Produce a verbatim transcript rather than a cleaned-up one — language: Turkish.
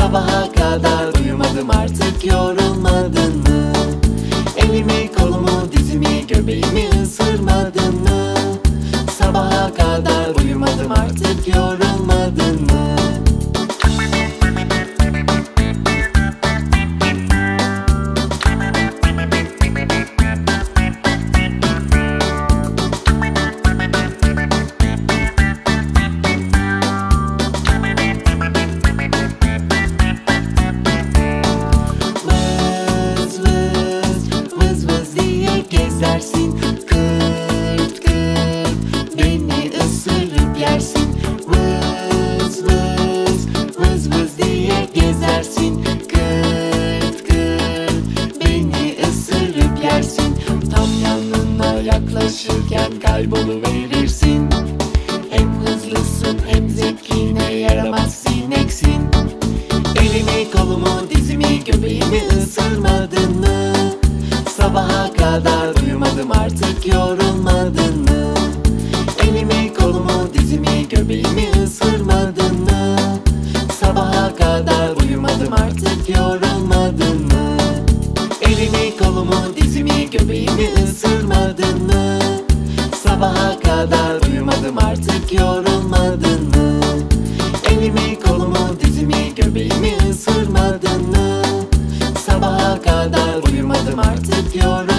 Sabaha kadar uyumadım artık yorulmadın mı? Elimi kolumu dizimi göbeğimi ısırmadın mı? Sabaha kadar uyumadım artık yorulmadın mı? Gezersin, kırt kırt beni ısırıp yersin. Vız vız, vız vız diye gezersin, kırt kırt beni ısırıp yersin. Tam yanına yaklaşırken kayboluverirsin. Hem hızlısın hem zeki, ne yaramaz sineksin. Elimi kolumu dizimi göbeğimi ısırmadın mı? Sabaha kadar uyumadım artık yorulmadın mı? Elimi kolumu dizimi göbeğimi ısırmadın mı? Sabaha kadar uyumadım artık yorulmadın mı? Elimi kolumu dizimi göbeğimi ısırmadın mı? Sabaha kadar uyumadım artık yorulmadın mı? Elimi kolumu dizimi göbeğimi ısırmadın mı? Sabaha kadar uyumadım artık yorulmadın mı?